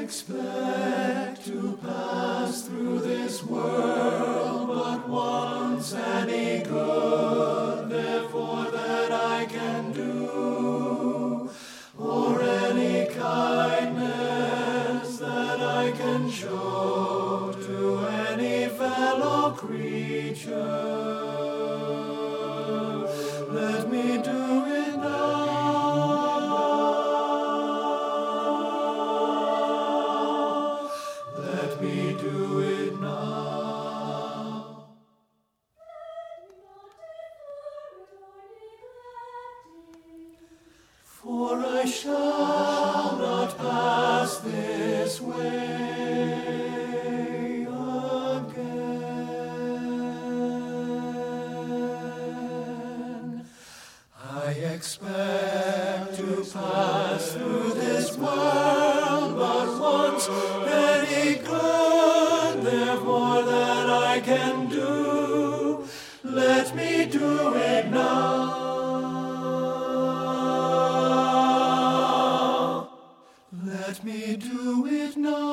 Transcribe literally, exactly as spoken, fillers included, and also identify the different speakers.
Speaker 1: expect to pass through this world but once, any good therefore that I can do, or any kindness that I can show to any fellow creature. Let me do it now. Let me do it now. For I shall not pass this way again. I expect to pass through this world but once, any good therefore that I can do, let me do it now. Let me do it now.